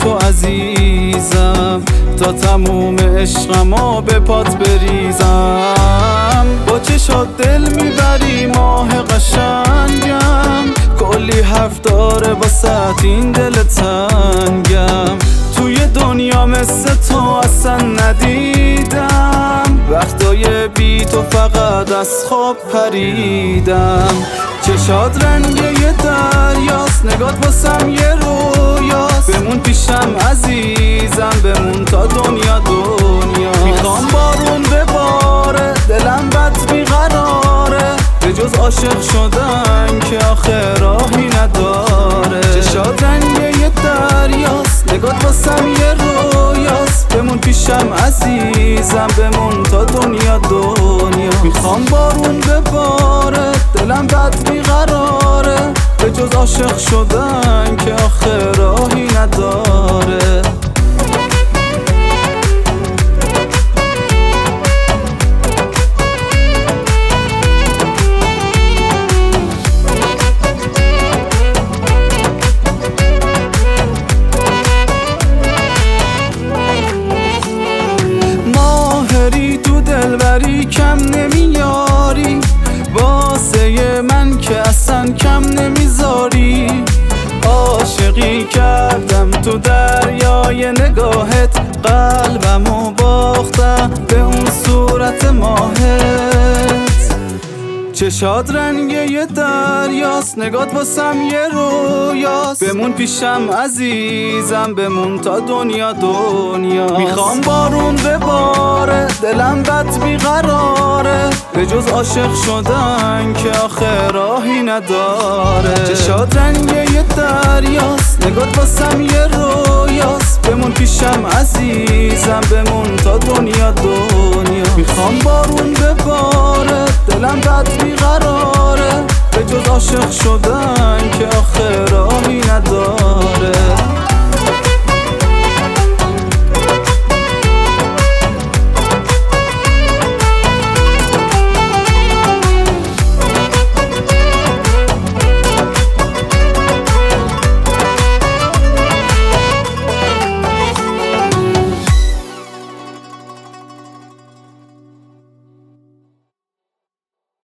تو عزیزم، تا تموم عشقمو به پات بریزم. با چشات دل میبری ماه قشنگم، کلی حرف داره واسه این دل تنگم. توی دنیا مثل تو اصلا ندیدم، وقتای بی تو فقط از خواب پریدم. چشات رنگ یه دریاست، نگات واسم یه رویاست. بمون پیشم عزیزم، بمون تا دنیا دنیا. میخوام بارون بباره، دلم بد بیقراره، به جز عاشق شدن که آخه راهی نداره. چشات رنگ یه دریاست، نگات واسم یه رویاست. بمون پیشم عزیزم، بمون تا دنیا دنیا. میخوام بارون بباره، دلم بد بیقراره، به جز عاشق شدن که آخه راهی نداره. تو دلبری کم نمیاری، واسه من که اصلا کم نمیذاری. عاشقی کردم تو دریای نگاهت، قلبمو باختم به اون صورت ماهت. چشات رنگ یه دریاست، نگات واسم یه رویاست. بمون پیشم عزیزم، بمون تا دنیا دنیا. میخوام بارون بباره، دلم بد بیقراره، به جز عاشق شدن که آخه راهی نداره. چشات رنگ یه دریاست، نگات واسم یه رویاست. بمون پیشم عزیزم، بمون تا دنیا دنیا. میخوام بارون بباره، دلم بد بیقراره، به جز عاشق شدن که آخه